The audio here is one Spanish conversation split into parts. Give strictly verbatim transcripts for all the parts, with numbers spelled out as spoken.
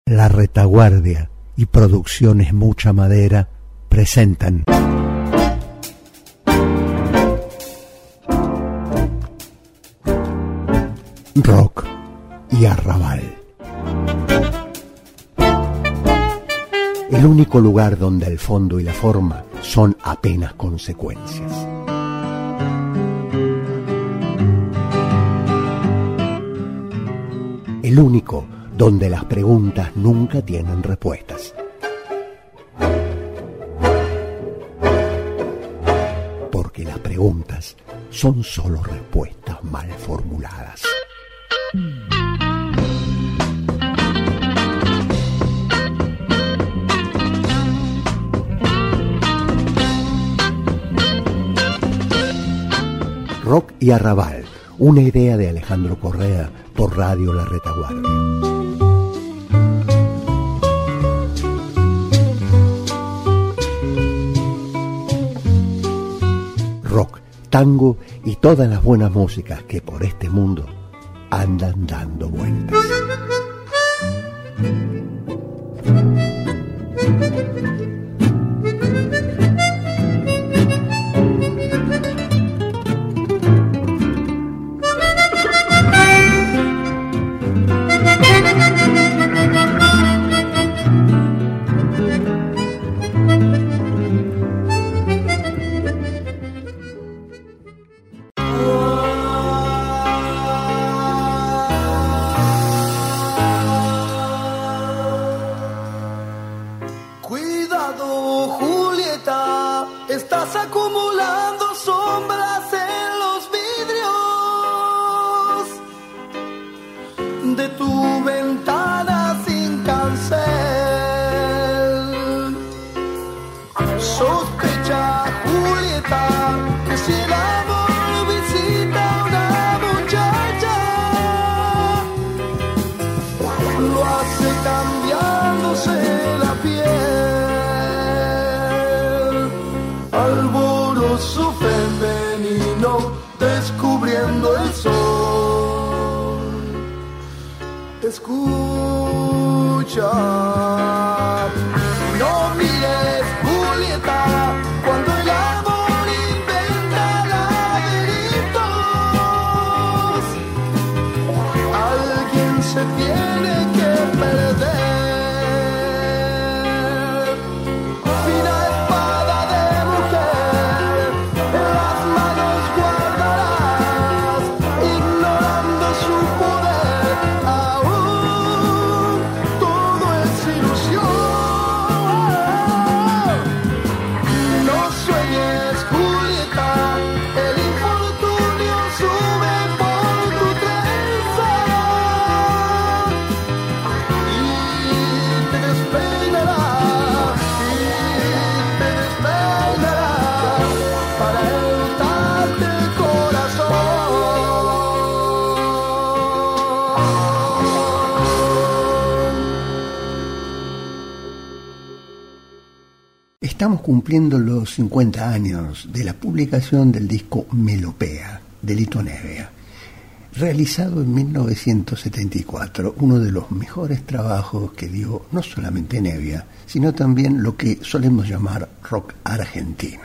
La Retaguardia y Producciones Mucha Madera presentan Rock y Arrabal. El único lugar donde el fondo y la forma son apenas consecuencias. El único donde las preguntas nunca tienen respuestas. Porque las preguntas son solo respuestas mal formuladas. Rock y Arrabal, una idea de Alejandro Correa por Radio La Retaguardia. Rock, tango y todas las buenas músicas que por este mundo andan dando vueltas. Estamos cumpliendo los cincuenta años de la publicación del disco Melopea, de Lito Nevia, realizado en mil novecientos setenta y cuatro, uno de los mejores trabajos que dio no solamente Nevia, sino también lo que solemos llamar rock argentino.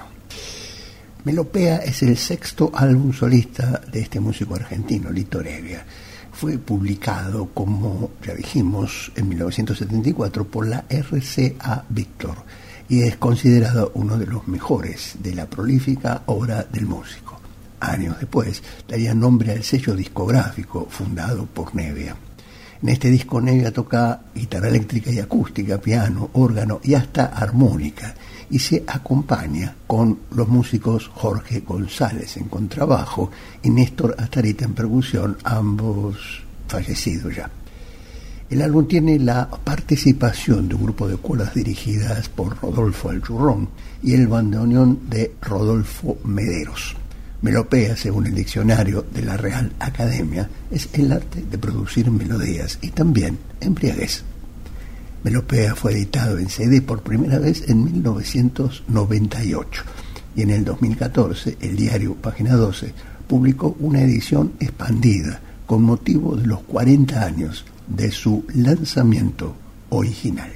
Melopea es el sexto álbum solista de este músico argentino, Lito Nevia. Fue publicado, como ya dijimos, en mil novecientos setenta y cuatro por la R C A Víctor, y es considerado uno de los mejores de la prolífica obra del músico. Años después daría nombre al sello discográfico fundado por Nevia. En este disco Nevia toca guitarra eléctrica y acústica, piano, órgano y hasta armónica, y se acompaña con los músicos Jorge González en contrabajo y Néstor Astarita en percusión, ambos fallecidos ya. El álbum tiene la participación de un grupo de cuerdas dirigidas por Rodolfo Alchurrón y el bandoneón de Rodolfo Mederos. Melopea, según el diccionario de la Real Academia, es el arte de producir melodías y también embriaguez. Melopea fue editado en C D por primera vez en mil novecientos noventa y ocho y en el dos mil catorce el diario Página doce publicó una edición expandida con motivo de los cuarenta años de su lanzamiento original.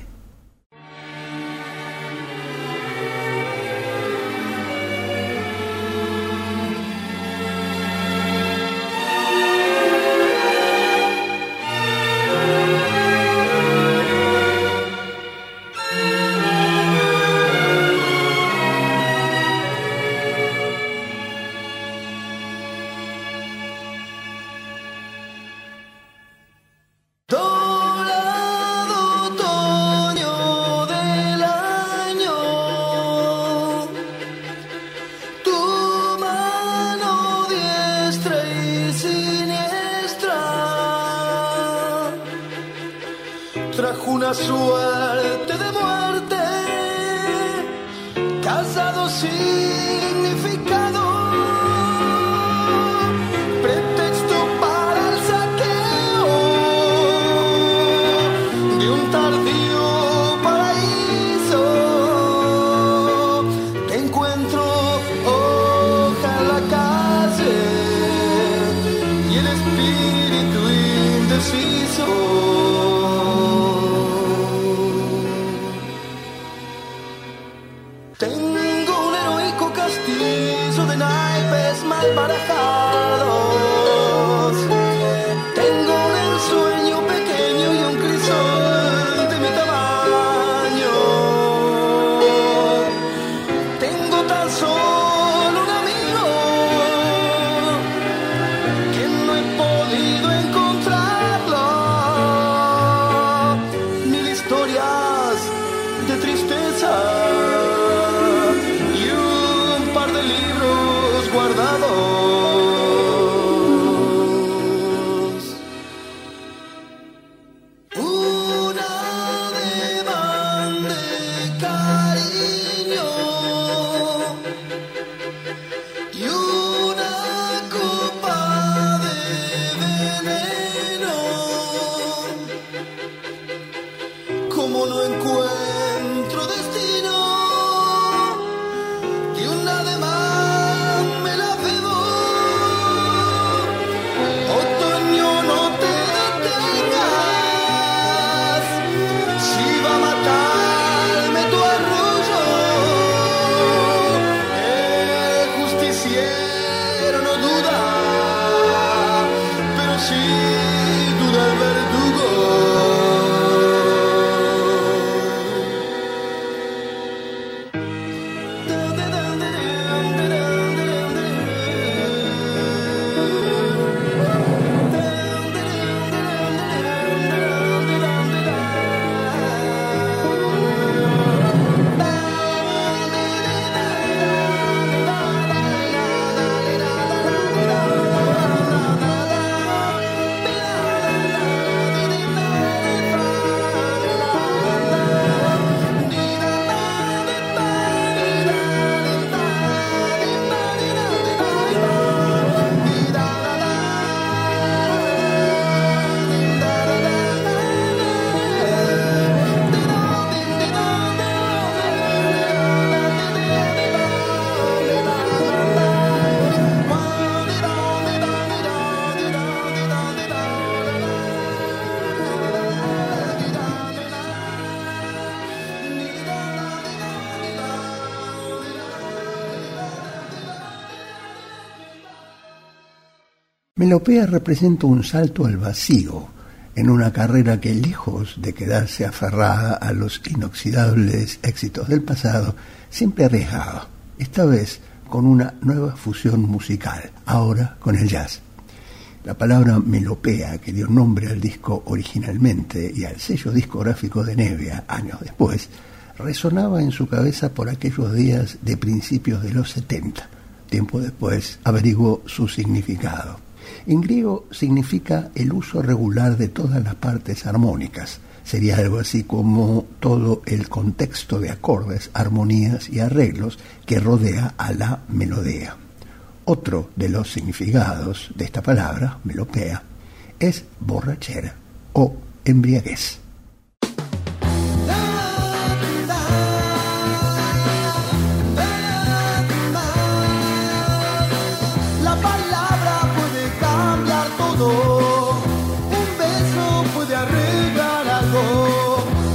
Trajo una suerte de muerte, casado significado, pretexto para el saqueo de un tardío paraíso. Te encuentro hoja en la calle y el espíritu indeciso. Tengo un heroico castillo de naipes mal barajados. Tengo un ensueño pequeño y un crisol de mi tamaño. Tengo tan solo un amigo que no he podido encontrarlo. Mil historias de tristeza guardados. Una demanda de cariño y una copa de veneno. Como no encuentro destino y una demanda Melopea representa un salto al vacío en una carrera que, lejos de quedarse aferrada a los inoxidables éxitos del pasado, siempre arriesgaba, esta vez con una nueva fusión musical, ahora con el jazz. La palabra melopea, que dio nombre al disco originalmente y al sello discográfico de Nevia años después, resonaba en su cabeza por aquellos días de principios de los setenta. Tiempo después averiguó su significado. En griego significa el uso regular de todas las partes armónicas. Sería algo así como todo el contexto de acordes, armonías y arreglos que rodea a la melodía. Otro de los significados de esta palabra, melopea, es borrachera o embriaguez. Un beso puede arreglar algo.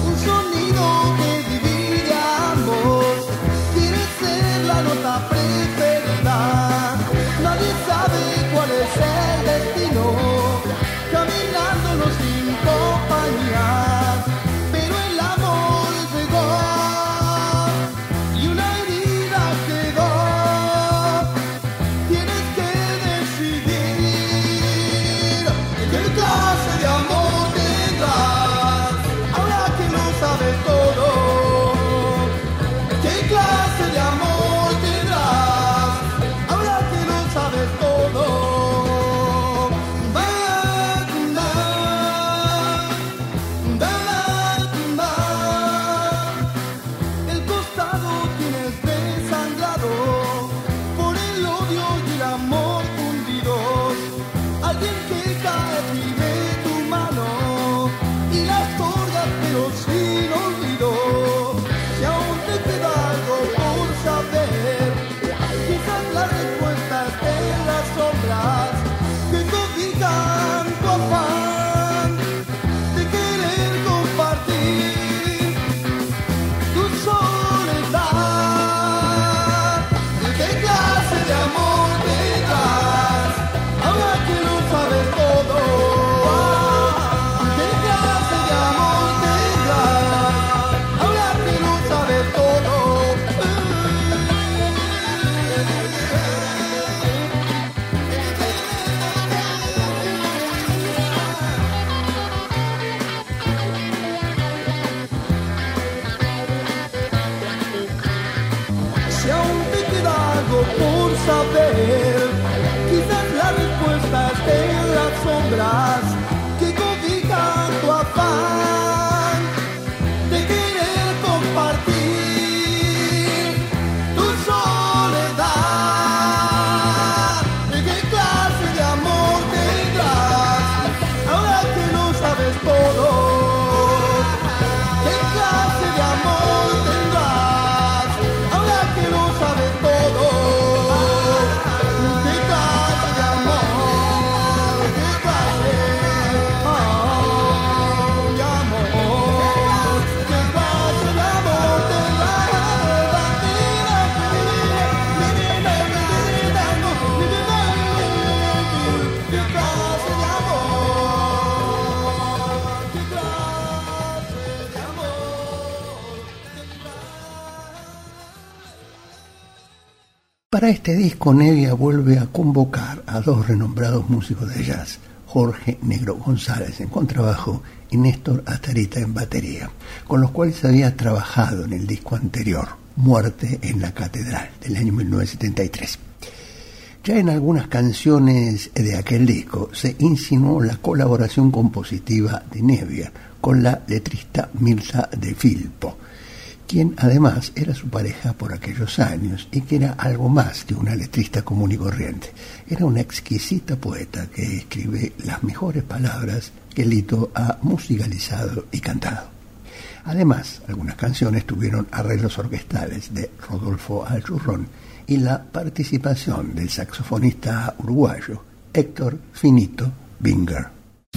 Para este disco, Nevia vuelve a convocar a dos renombrados músicos de jazz, Jorge Negro González en contrabajo y Néstor Astarita en batería, con los cuales había trabajado en el disco anterior, Muerte en la Catedral, del año mil novecientos setenta y tres. Ya en algunas canciones de aquel disco se insinuó la colaboración compositiva de Nevia con la letrista Mirta de Filippo, quien además era su pareja por aquellos años y que era algo más que una letrista común y corriente. Era una exquisita poeta que escribe las mejores palabras que Lito ha musicalizado y cantado. Además, algunas canciones tuvieron arreglos orquestales de Rodolfo Alchurrón y la participación del saxofonista uruguayo Héctor Finito Binger.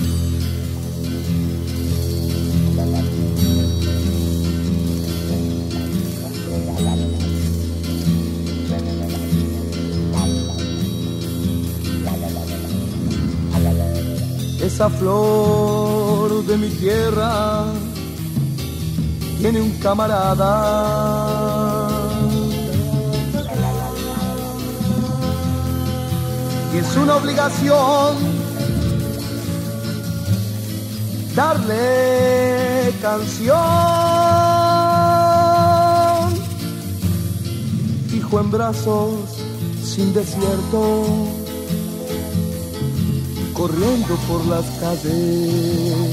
Esa flor de mi tierra tiene un camarada y es una obligación darle canción. Fijo en brazos sin desierto, corriendo por las calles,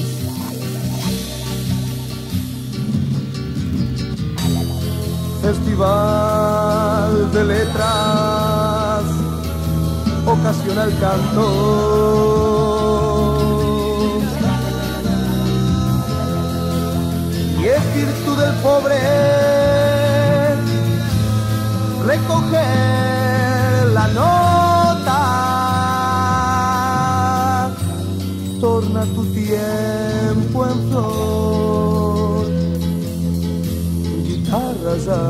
festival de letras, ocasional canto, y es virtud del pobre recoger la nota. Torna tu tiempo en flor, guitarras a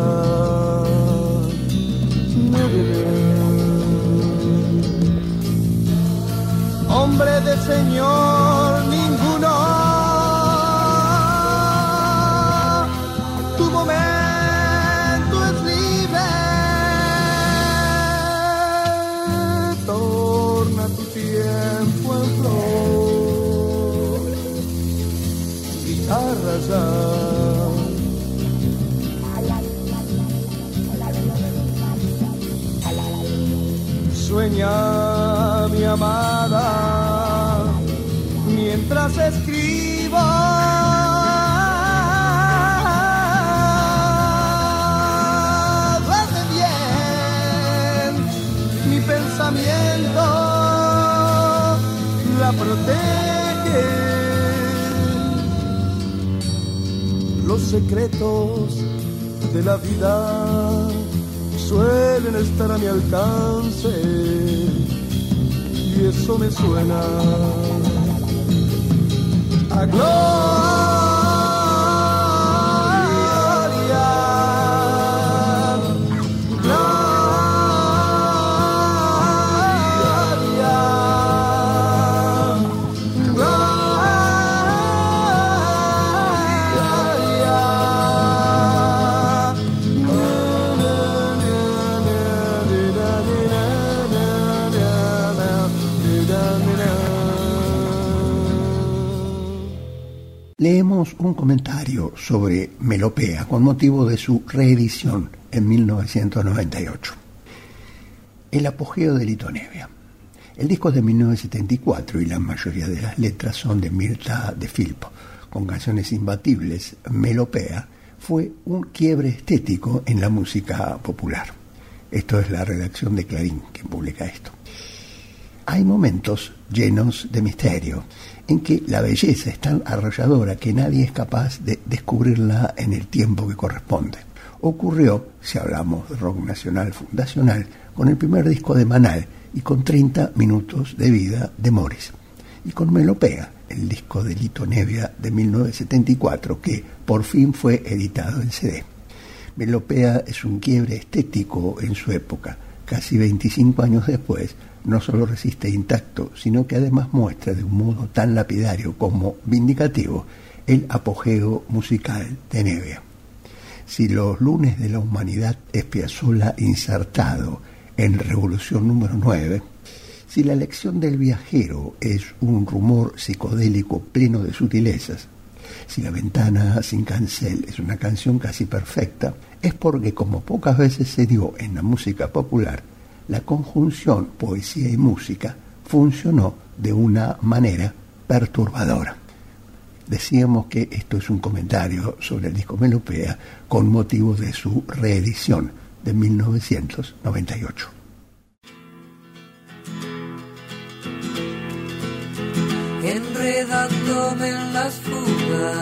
hombre de señor ninguno, tu momento es libre. Torna tu tiempo en flor, arrasar. Sueña mi amada mientras escribo, duerme bien, mi pensamiento la protege. Los secretos de la vida suelen estar a mi alcance y eso me suena a gloria. Leemos un comentario sobre Melopea con motivo de su reedición en mil novecientos noventa y ocho. El apogeo de Lito Nevia. El disco es de mil novecientos setenta y cuatro y la mayoría de las letras son de Mirta de Filippo. Con canciones imbatibles, Melopea fue un quiebre estético en la música popular. Esto es la redacción de Clarín que publica esto. Hay momentos llenos de misterio, en que la belleza es tan arrolladora que nadie es capaz de descubrirla en el tiempo que corresponde. Ocurrió, si hablamos de rock nacional fundacional, con el primer disco de Manal y con treinta minutos de vida de Morris. Y con Melopea, el disco de Lito Nevia de mil novecientos setenta y cuatro, que por fin fue editado en C D. Melopea es un quiebre estético en su época. Casi veinticinco años después, no solo resiste intacto, sino que además muestra de un modo tan lapidario como vindicativo el apogeo musical de Nevia. Si los lunes de la humanidad es Piazzolla insertado en Revolución número nueve, si la lección del viajero es un rumor psicodélico pleno de sutilezas, si La ventana sin cancel es una canción casi perfecta, es porque, como pocas veces se dio en la música popular, la conjunción poesía y música funcionó de una manera perturbadora. Decíamos que esto es un comentario sobre el disco Melopea con motivo de su reedición de mil novecientos noventa y ocho. Enredándome en las fugas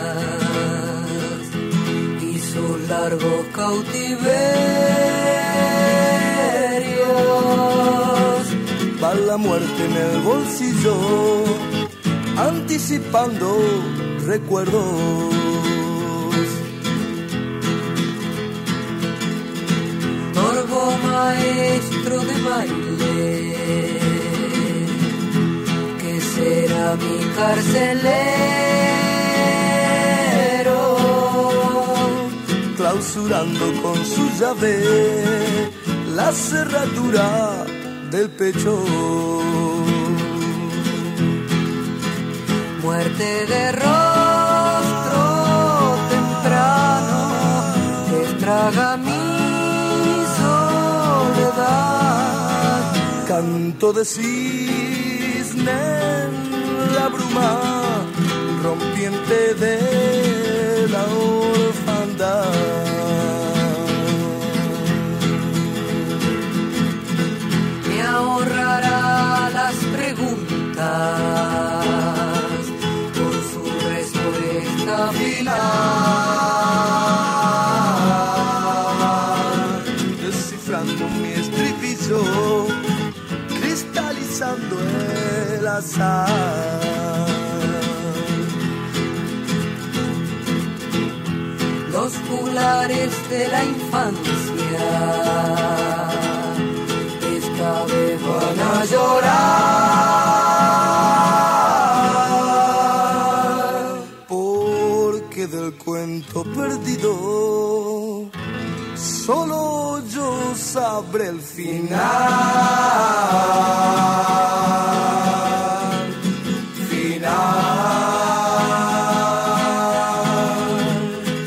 y sus largos cautiverios, va la muerte en el bolsillo, anticipando recuerdos. Torvo maestro de baile, que será mi carcelero, clausurando con su llave la cerradura del pecho. Muerte de rostro temprano que estraga mi soledad. Canto de cisne en la bruma rompiente de la orfandad. Me ahorrará las preguntas final, descifrando mi estribillo, cristalizando el azar. Los juglares de la infancia esta vez van a llorar. Del cuento perdido, solo yo sabré el final. Final.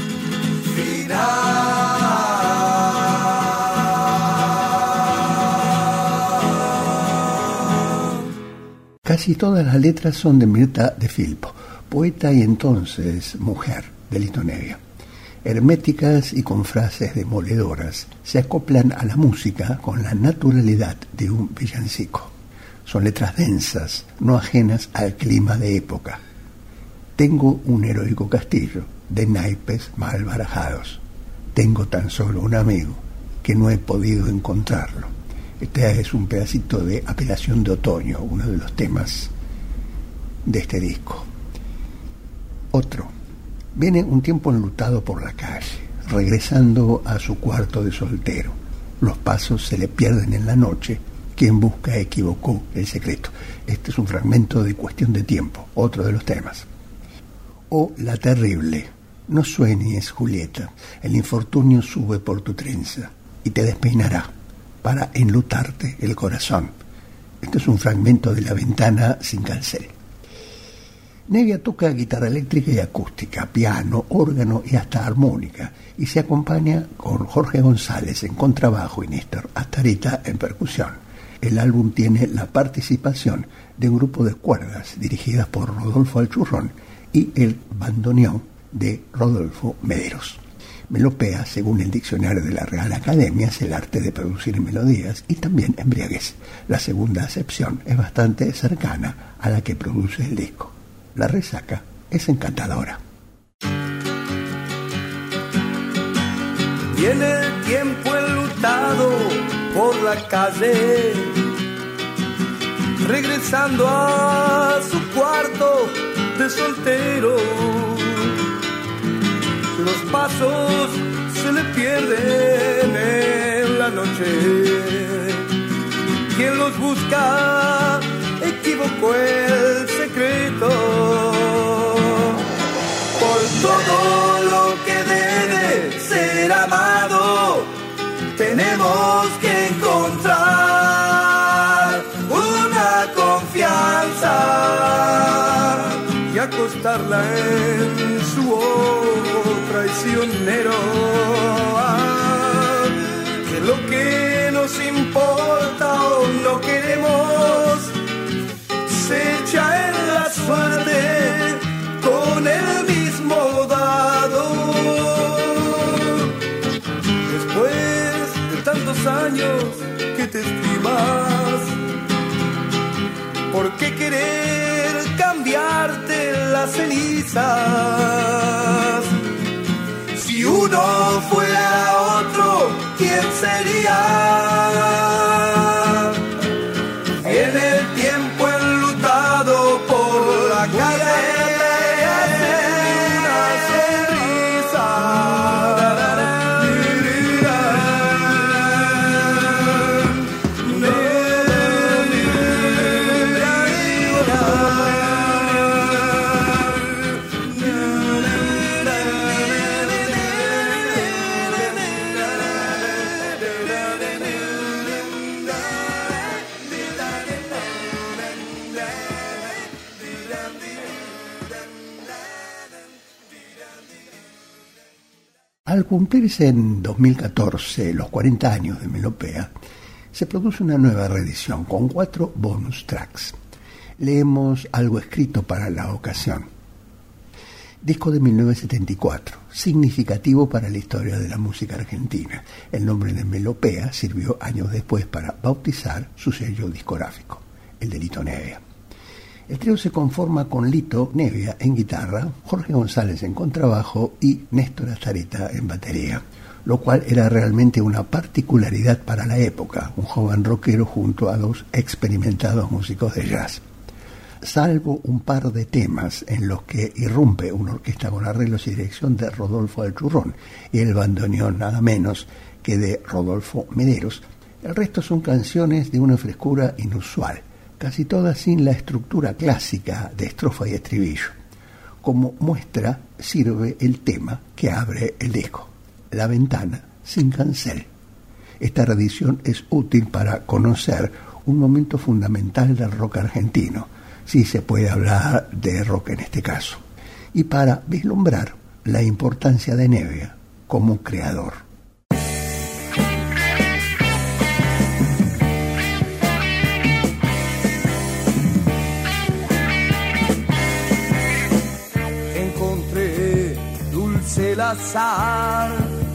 Final. Casi todas las letras son de Mirta de Filippo, poeta y entonces mujer de Lito Nevia. Herméticas y con frases demoledoras, se acoplan a la música con la naturalidad de un villancico. Son letras densas, no ajenas al clima de época. Tengo un heroico castillo de naipes mal barajados. Tengo tan solo un amigo que no he podido encontrarlo. Este es un pedacito de Apelación de Otoño, uno de los temas de este disco. Otro. Viene un tiempo enlutado por la calle, regresando a su cuarto de soltero. Los pasos se le pierden en la noche. Quien busca equivocó el secreto. Este es un fragmento de Cuestión de tiempo, otro de los temas. O La terrible. No sueñes, Julieta. El infortunio sube por tu trenza y te despeinará para enlutarte el corazón. Este es un fragmento de La ventana sin cancel. Nevia toca guitarra eléctrica y acústica, piano, órgano y hasta armónica, y se acompaña con Jorge González en contrabajo y Néstor Astarita en percusión. El álbum tiene la participación de un grupo de cuerdas dirigidas por Rodolfo Alchurrón y el bandoneón de Rodolfo Mederos. Melopea, según el diccionario de la Real Academia, es el arte de producir melodías y también embriaguez. La segunda acepción es bastante cercana a la que produce el disco. La resaca es encantadora. Viene el tiempo enlutado por la calle, regresando a su cuarto de soltero. Los pasos se le pierden en la noche. Quien los busca equivocó el secreto. Por todo lo que debe ser amado, tenemos que encontrar mirarla en su ojo traicionero. Ah, que lo que nos importa o no queremos se echa en la suerte con el mismo dado. Después de tantos años que te estimas, ¿por qué querer cambiarte las cenizas? Si uno fuera otro, ¿quién sería? En el tiempo enlutado por la calle, una sonrisa. Al cumplirse en dos mil catorce los cuarenta años de Melopea, se produce una nueva reedición con cuatro bonus tracks. Leemos algo escrito para la ocasión. Disco de mil novecientos setenta y cuatro, significativo para la historia de la música argentina. El nombre de Melopea sirvió años después para bautizar su sello discográfico, el de Lito Nevia. El trío se conforma con Lito Nevia en guitarra, Jorge González en contrabajo y Néstor Azareta en batería, lo cual era realmente una particularidad para la época, un joven rockero junto a dos experimentados músicos de jazz. Salvo un par de temas en los que irrumpe una orquesta con arreglos y dirección de Rodolfo Alchurrón y el bandoneón nada menos que de Rodolfo Mederos, el resto son canciones de una frescura inusual, casi todas sin la estructura clásica de estrofa y estribillo. Como muestra sirve el tema que abre el disco, La ventana sin cancel. Esta reedición es útil para conocer un momento fundamental del rock argentino, si se puede hablar de rock en este caso, y para vislumbrar la importancia de Nevia como creador. El azar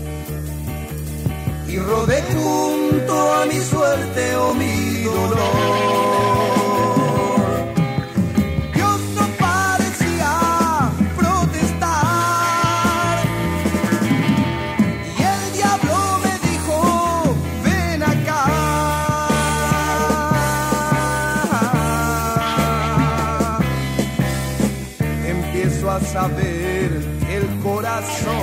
y rodé junto a mi suerte o mi dolor. Dios no parecía protestar y el diablo me dijo ven acá. Empiezo a saber el corazón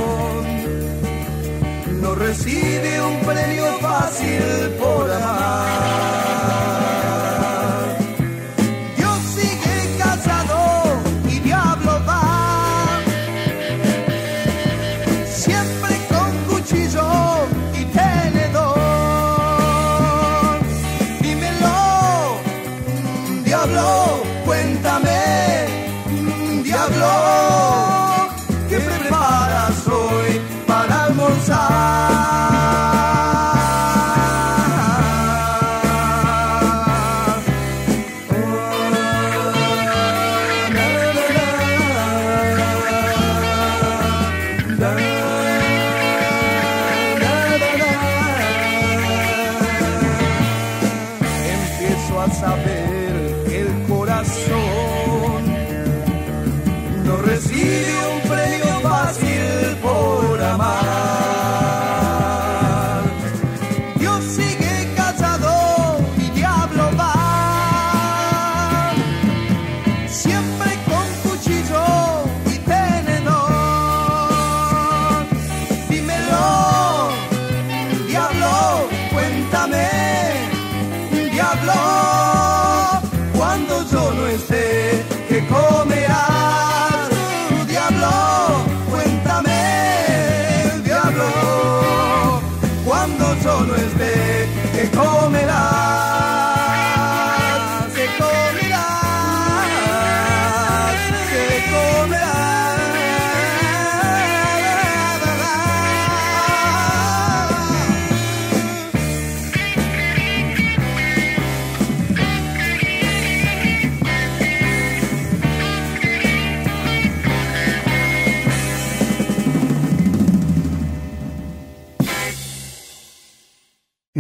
no recibe un premio fácil por amar. Dios sigue casado y diablo va, siempre con cuchillo y tenedor. Dímelo, diablo, cuéntame, diablo. ¿Qué preparas hoy para almorzar? Empiezo a saber que el corazón no recibe un premio fácil por amar.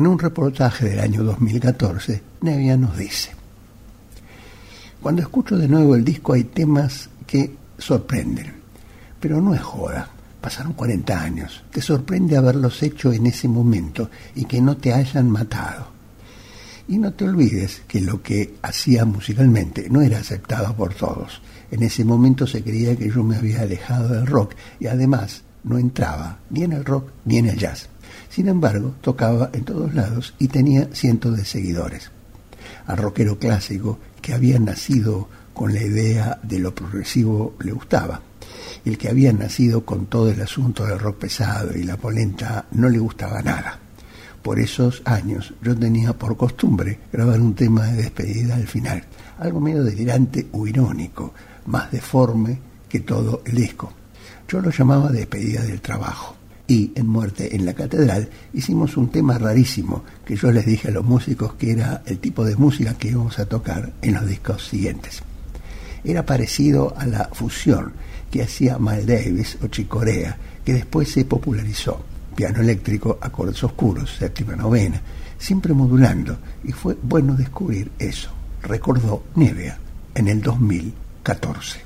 En un reportaje del año dos mil catorce, Nevia nos dice: cuando escucho de nuevo el disco hay temas que sorprenden, pero no es joda. Pasaron cuarenta años. Te sorprende haberlos hecho en ese momento y que no te hayan matado. Y no te olvides que lo que hacía musicalmente no era aceptado por todos. En ese momento se creía que yo me había alejado del rock y además no entraba ni en el rock ni en el jazz. Sin embargo, tocaba en todos lados y tenía cientos de seguidores. Al rockero clásico que había nacido con la idea de lo progresivo le gustaba. El que había nacido con todo el asunto del rock pesado y la polenta no le gustaba nada. Por esos años yo tenía por costumbre grabar un tema de despedida al final, algo medio delirante o irónico, más deforme que todo el disco. Yo lo llamaba despedida del trabajo. Y en Muerte en la Catedral hicimos un tema rarísimo que yo les dije a los músicos que era el tipo de música que íbamos a tocar en los discos siguientes. Era parecido a la fusión que hacía Miles Davis o Chick Corea, que después se popularizó. Piano eléctrico, acordes oscuros, séptima, novena, siempre modulando, y fue bueno descubrir eso, recordó Nevia en el dos mil catorce.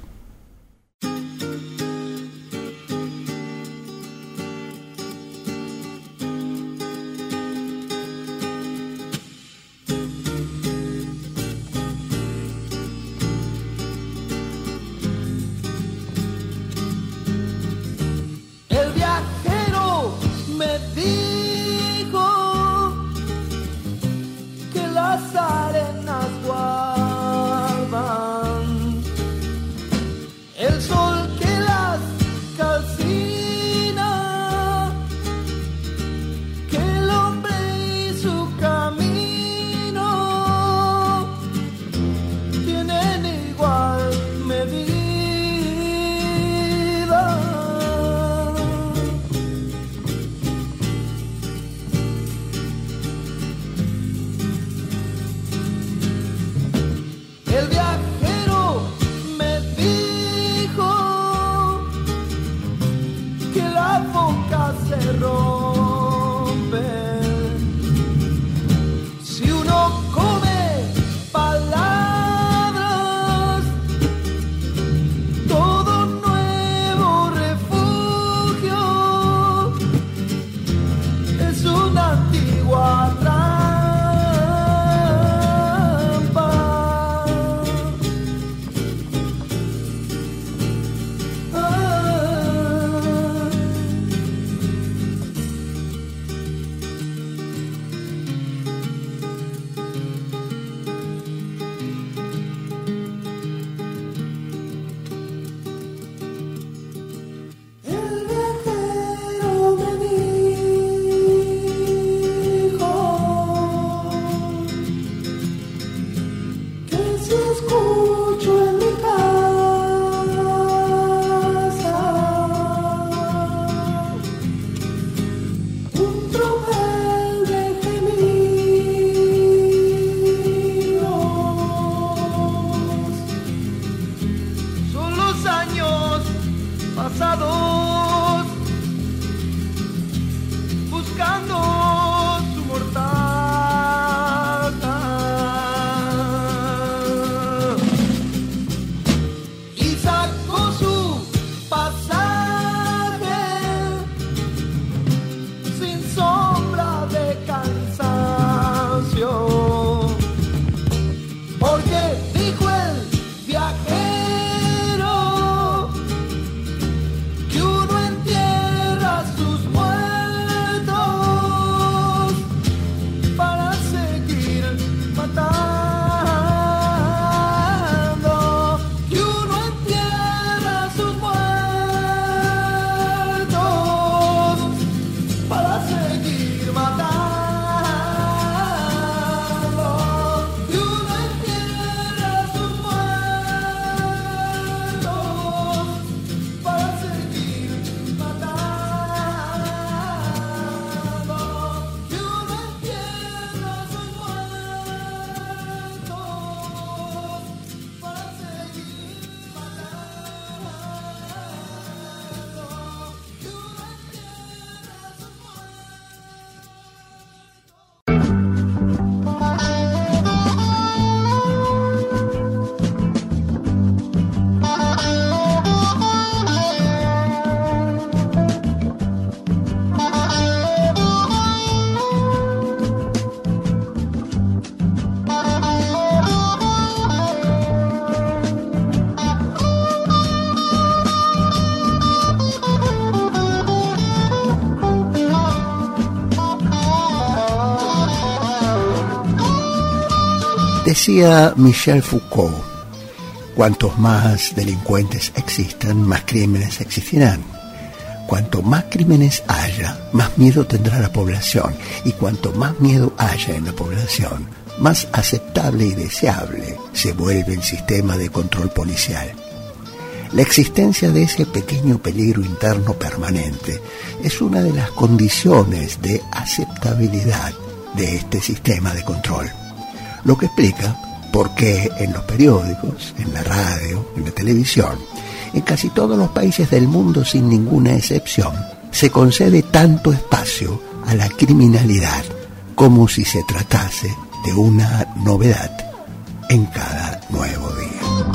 Decía Michel Foucault, cuantos más delincuentes existan, más crímenes existirán. Cuanto más crímenes haya, más miedo tendrá la población. Y cuanto más miedo haya en la población, más aceptable y deseable se vuelve el sistema de control policial. La existencia de ese pequeño peligro interno permanente es una de las condiciones de aceptabilidad de este sistema de control. Lo que explica por qué en los periódicos, en la radio, en la televisión, en casi todos los países del mundo sin ninguna excepción, se concede tanto espacio a la criminalidad como si se tratase de una novedad en cada nuevo día.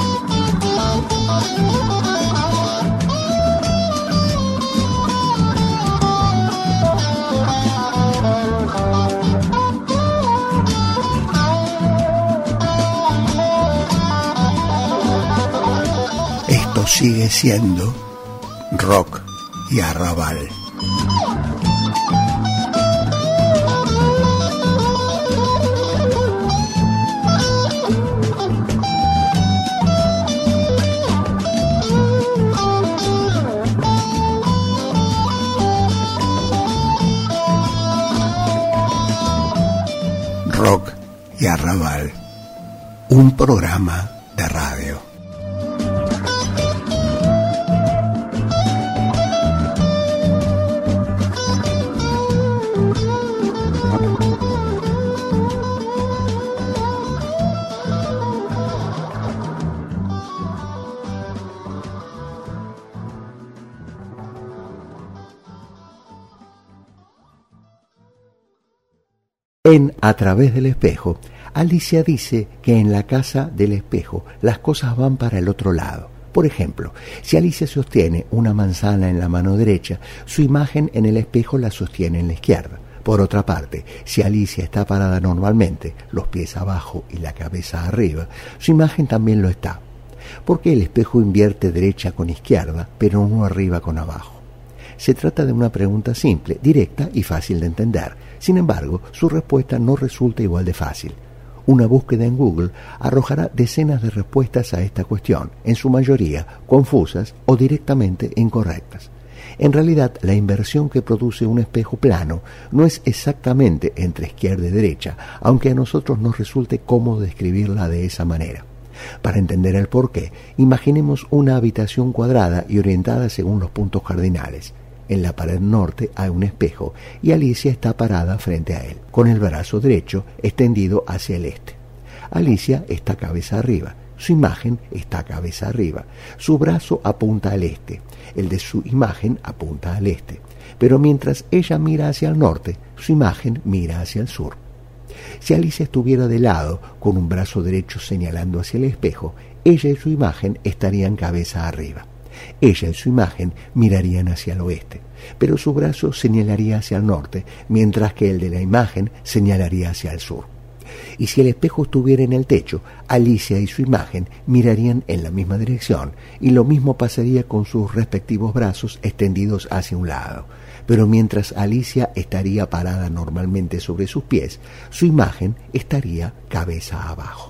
Esto sigue siendo rock y arrabal. Rock y arrabal, un programa de radio. En A través del espejo, Alicia dice que en la casa del espejo las cosas van para el otro lado. Por ejemplo, si Alicia sostiene una manzana en la mano derecha, su imagen en el espejo la sostiene en la izquierda. Por otra parte, si Alicia está parada normalmente, los pies abajo y la cabeza arriba, su imagen también lo está. Porque el espejo invierte derecha con izquierda, pero no arriba con abajo. Se trata de una pregunta simple, directa y fácil de entender. Sin embargo, su respuesta no resulta igual de fácil. Una búsqueda en Google arrojará decenas de respuestas a esta cuestión, en su mayoría confusas o directamente incorrectas. En realidad, la inversión que produce un espejo plano no es exactamente entre izquierda y derecha, aunque a nosotros nos resulte cómodo describirla de esa manera. Para entender el porqué, imaginemos una habitación cuadrada y orientada según los puntos cardinales. En la pared norte hay un espejo y Alicia está parada frente a él, con el brazo derecho extendido hacia el este. Alicia está cabeza arriba, su imagen está cabeza arriba, su brazo apunta al este, el de su imagen apunta al este, pero mientras ella mira hacia el norte, su imagen mira hacia el sur. Si Alicia estuviera de lado, con un brazo derecho señalando hacia el espejo, ella y su imagen estarían cabeza arriba. Ella y su imagen mirarían hacia el oeste, pero su brazo señalaría hacia el norte, mientras que el de la imagen señalaría hacia el sur. Y si el espejo estuviera en el techo, Alicia y su imagen mirarían en la misma dirección, y lo mismo pasaría con sus respectivos brazos extendidos hacia un lado. Pero mientras Alicia estaría parada normalmente sobre sus pies, su imagen estaría cabeza abajo.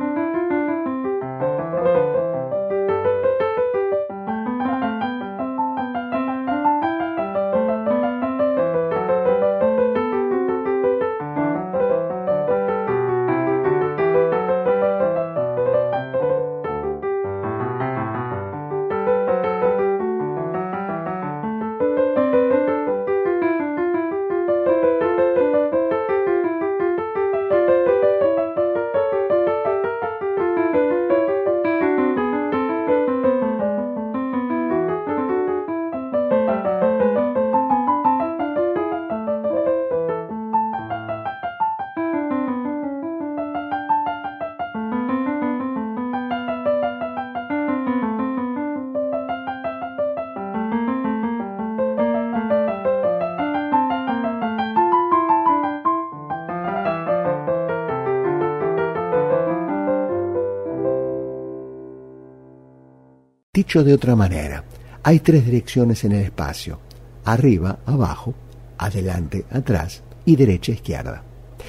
Dicho de otra manera, hay tres direcciones en el espacio: arriba, abajo, adelante, atrás y derecha, izquierda.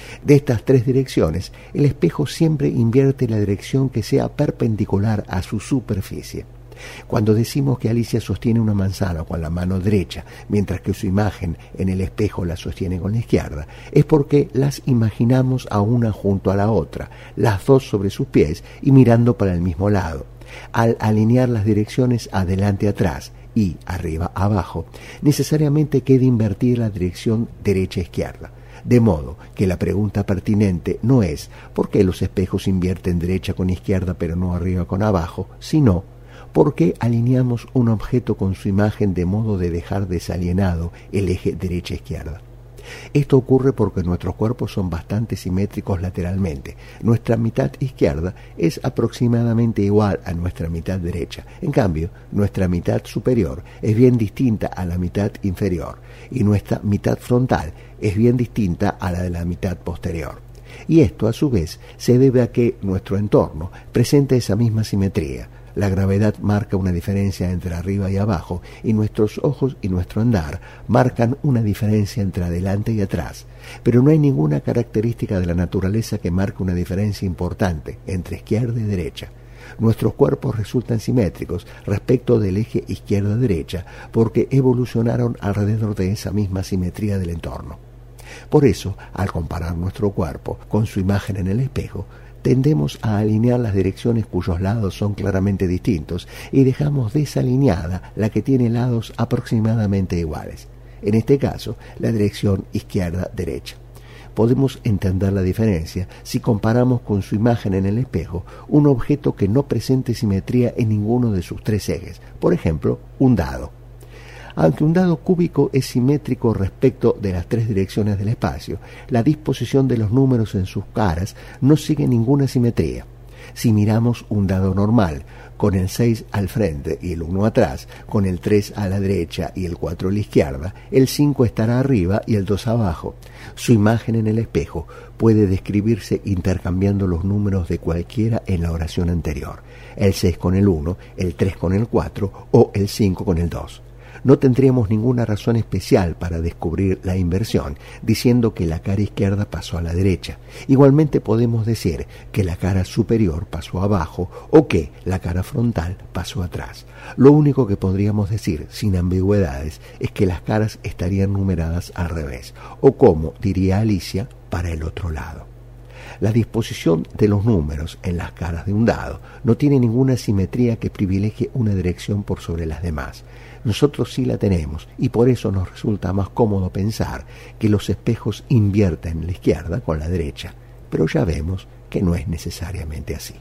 De estas tres direcciones, el espejo siempre invierte la dirección que sea perpendicular a su superficie. Cuando decimos que Alicia sostiene una manzana con la mano derecha, mientras que su imagen en el espejo la sostiene con la izquierda, es porque las imaginamos a una junto a la otra, las dos sobre sus pies y mirando para el mismo lado. Al alinear las direcciones adelante atrás y arriba abajo, necesariamente queda invertir la dirección derecha-izquierda. De modo que la pregunta pertinente no es ¿por qué los espejos invierten derecha con izquierda pero no arriba con abajo?, sino ¿por qué alineamos un objeto con su imagen de modo de dejar desalienado el eje derecha-izquierda? Esto ocurre porque nuestros cuerpos son bastante simétricos lateralmente. Nuestra mitad izquierda es aproximadamente igual a nuestra mitad derecha. En cambio, nuestra mitad superior es bien distinta a la mitad inferior y nuestra mitad frontal es bien distinta a la de la mitad posterior. Y esto, a su vez, se debe a que nuestro entorno presenta esa misma simetría. La gravedad marca una diferencia entre arriba y abajo, y nuestros ojos y nuestro andar marcan una diferencia entre adelante y atrás. Pero no hay ninguna característica de la naturaleza que marque una diferencia importante entre izquierda y derecha. Nuestros cuerpos resultan simétricos respecto del eje izquierda-derecha porque evolucionaron alrededor de esa misma simetría del entorno. Por eso, al comparar nuestro cuerpo con su imagen en el espejo, tendemos a alinear las direcciones cuyos lados son claramente distintos y dejamos desalineada la que tiene lados aproximadamente iguales. En este caso, la dirección izquierda-derecha. Podemos entender la diferencia si comparamos con su imagen en el espejo un objeto que no presente simetría en ninguno de sus tres ejes, por ejemplo, un dado. Aunque un dado cúbico es simétrico respecto de las tres direcciones del espacio, la disposición de los números en sus caras no sigue ninguna simetría. Si miramos un dado normal, con el seis al frente y el uno atrás, con el tres a la derecha y el cuatro a la izquierda, el cinco estará arriba y el dos abajo. Su imagen en el espejo puede describirse intercambiando los números de cualquiera en la oración anterior, el seis con el uno, el tres con el cuatro o el cinco con el dos. No tendríamos ninguna razón especial para descubrir la inversión, diciendo que la cara izquierda pasó a la derecha. Igualmente podemos decir que la cara superior pasó abajo o que la cara frontal pasó atrás. Lo único que podríamos decir, sin ambigüedades, es que las caras estarían numeradas al revés, o como diría Alicia, para el otro lado. La disposición de los números en las caras de un dado no tiene ninguna simetría que privilegie una dirección por sobre las demás. Nosotros sí la tenemos y por eso nos resulta más cómodo pensar que los espejos invierten la izquierda con la derecha, pero ya vemos que no es necesariamente así.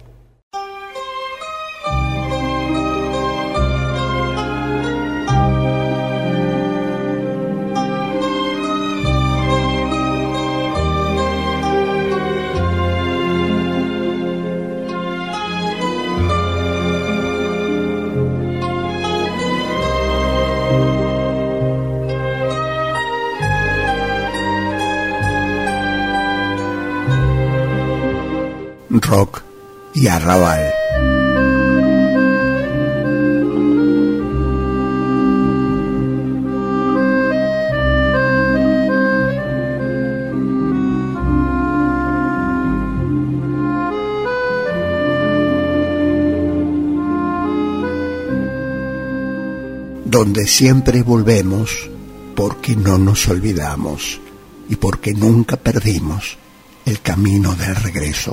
Rock y arrabal. Donde siempre volvemos porque no nos olvidamos y porque nunca perdimos el camino del regreso.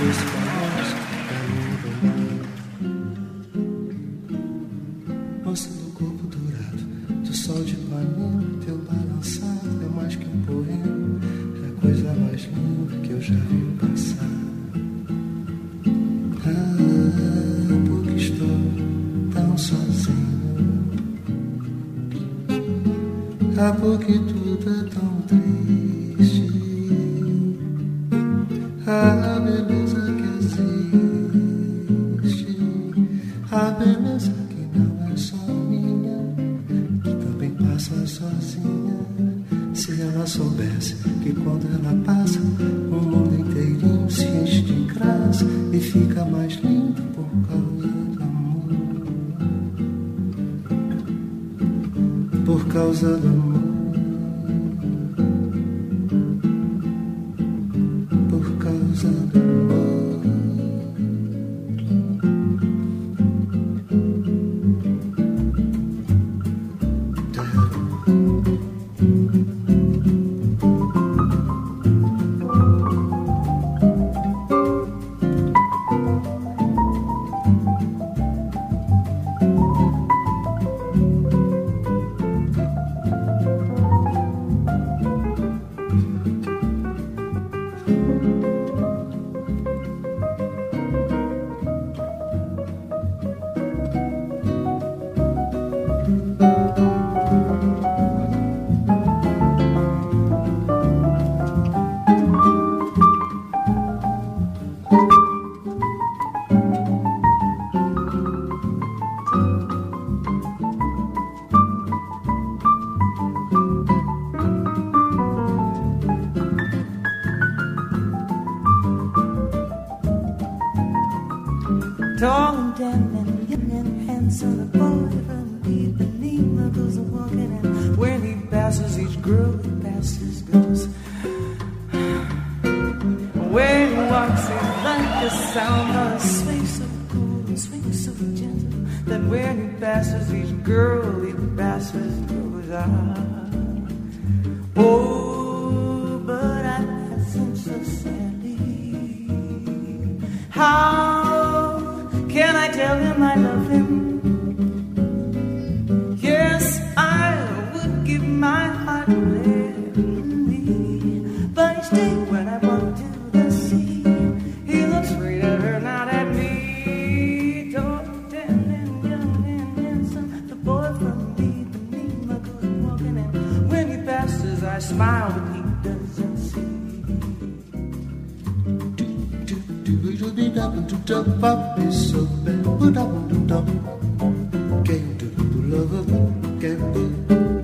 desse balanço, caminho do mar. Moça do corpo dourado, do sol de Ipanema, teu balançado é mais que um poema, é a coisa mais linda que eu já vi passar. Ah, porque estou tão sozinho. Ah, porque tudo é tão triste. A beleza que existe, a beleza que não é só minha, que também passa sozinha. Se ela soubesse que quando ela passa, o mundo inteirinho se enche de graça e fica mais lindo por causa do amor. Por causa do amor. Tall and dim and young and handsome, the boy from Ipanema goes walking, and when he passes each girl he passes goes. When he walks in like the sound of a swing so cool and swing so gentle, that when he passes each girl he passes goes on. Oh, but I pass him so sadly. How can I tell him I love him? Yes, I would give my heart gladly, but each day when I walk to the sea, he looks straight at her, not at me. Tall, thin, and young and handsome, the boy from Ipanema goes walking, and when he passes I smile, but he doesn't see. Pop is so bad, put up on the top. Can't do the love of it, can't do.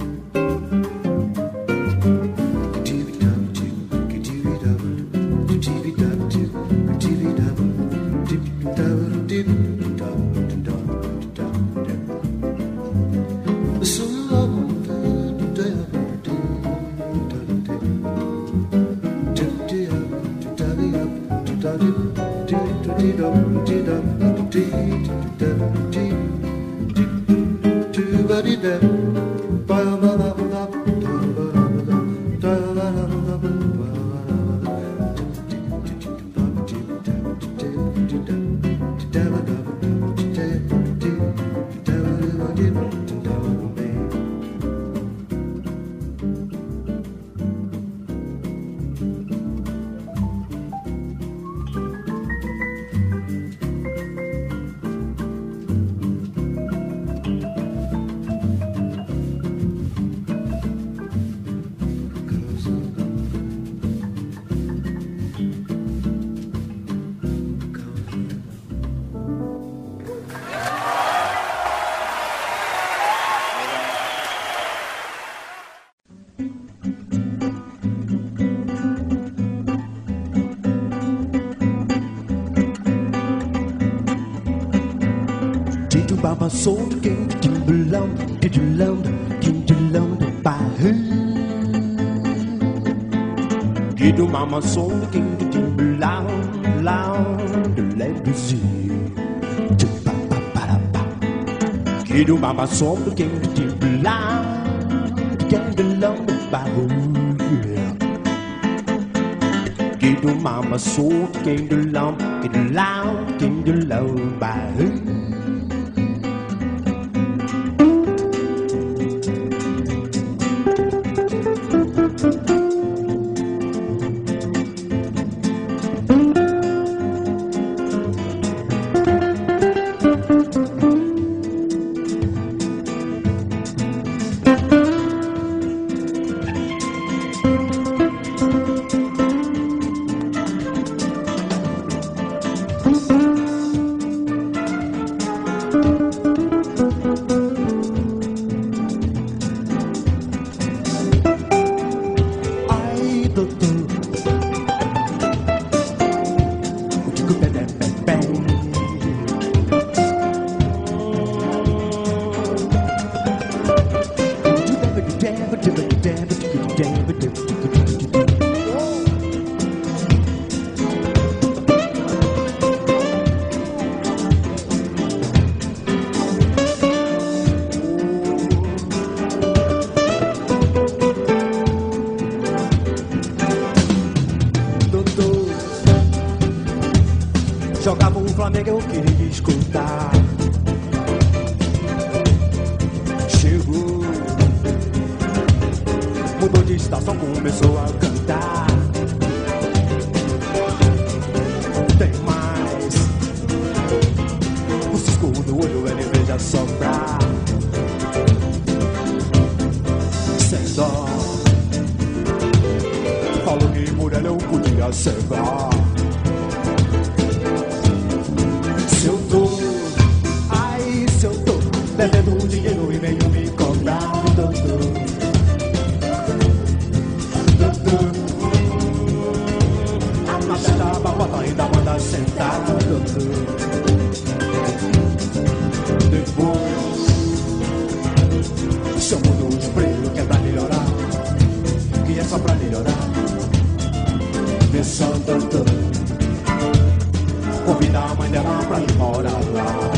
Baba soul came to Timberland, Timberland, Timberland by her. Kiddo mama soul came to Timberland, loud, the land to see. Kiddo mama soul came to Timberland, Timberland by her. Get the mama soul, get the lump, get the loud, get the loud by her. Jogava um Flamengo, eu queria escutar. Chegou, mudou de estação, começou a cantar. Tem mais, o cisco do olho ele veja soprar. Sem dó, falou que por ela eu podia cegar. Se eu tô, ai se eu tô devendo dinheiro e meio me cobrar, doutor, doutor, a matéria babota ainda manda sentar, doutor. Depois chamo dos pretos que é pra melhorar, que é só pra melhorar. Vê só, doutor, convida a mãe dela pra ir morar lá.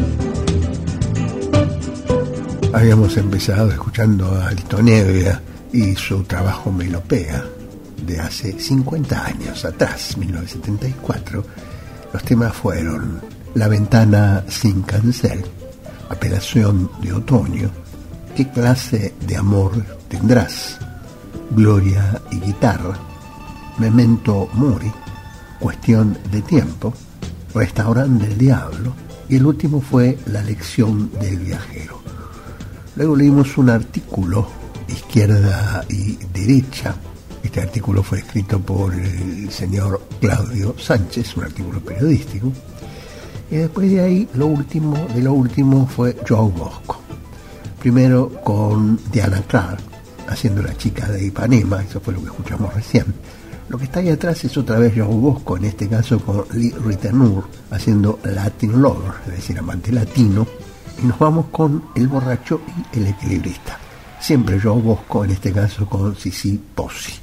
Habíamos empezado escuchando a Alito Nevia y su trabajo Melopea de hace cincuenta años atrás, mil novecientos setenta y cuatro. Los temas fueron La ventana sin cancel, Apelación de otoño, ¿Qué clase de amor tendrás?, Gloria y guitarra, Memento mori, Cuestión de tiempo, Restaurante del diablo, y el último fue La lección del viajero. Luego leímos un artículo, Izquierda y derecha. Este artículo fue escrito por el señor Claudio Sánchez, un artículo periodístico. Y después de ahí, lo último de lo último fue Joao Bosco. Primero con Diana Clark, haciendo La chica de Ipanema, eso fue lo que escuchamos recién. Lo que está ahí atrás es otra vez Joao Bosco, en este caso con Lee Ritenour, haciendo Latin Lover, es decir, amante latino. Y nos vamos con El borracho y el equilibrista. Siempre Joao Bosco, en este caso con Sissi Pozzi.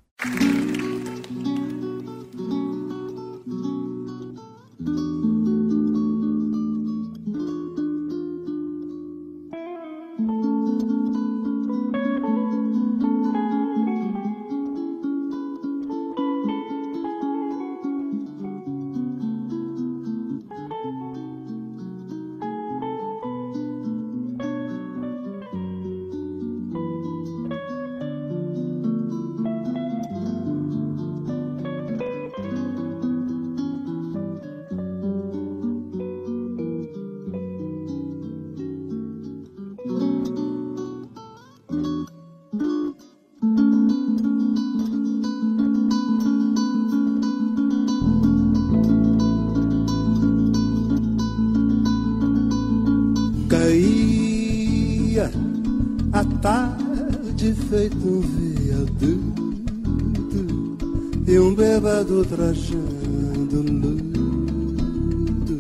Caía a tarde feito um viaduto e um bêbado trajando luto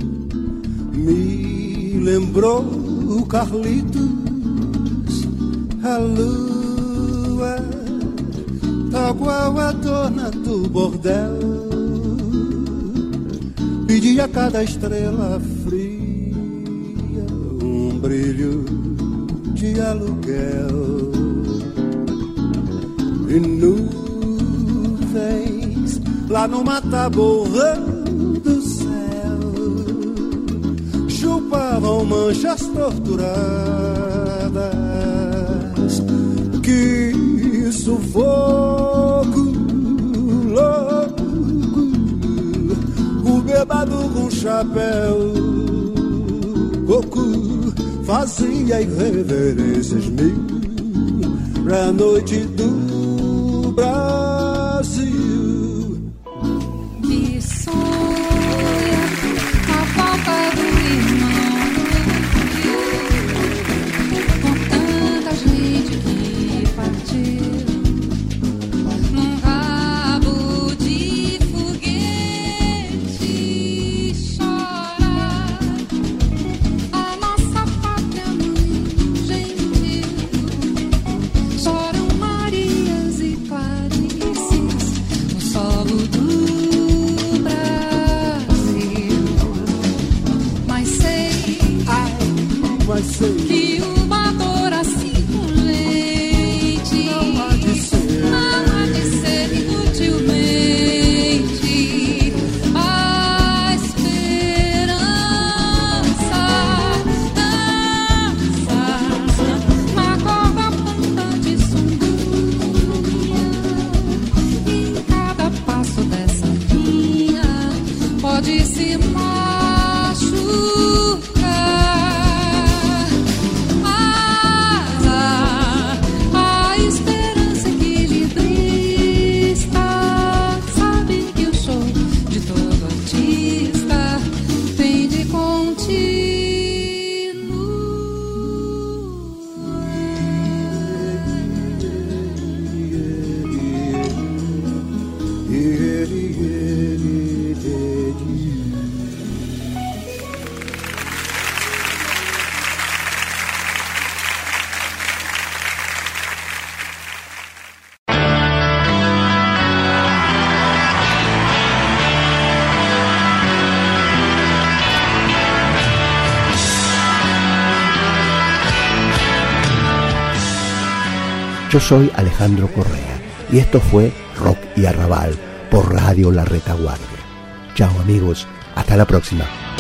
me lembrou o Carlitos, a lua, tal qual a dona do bordel, pedia a cada estrela fria brilho de aluguel e nuvens lá no mataborrão do céu chupavam manchas torturadas. Que sufoco louco, o bêbado com chapéu coco fazia irreverências mil pra noite do Brasil. Que sonha a falta do irmão, com tanta gente que partiu num rabo de foguete, chorar a nossa pátria mãe gentil. Choram Marias e Clarices no solo do Brasil. Mas sei, Ai, mas sei que uma dor assim com leite não há de ser, não há de ser inutilmente a esperança dança na corda ponta de sunduia. Em cada passo dessa linha pode se machucar. Mas a esperança equilibrista sabe que o show de todo artista tem de continuar. Yo soy Alejandro Correa y esto fue Rock y Arrabal por Radio La Retaguardia. Chao amigos, hasta la próxima.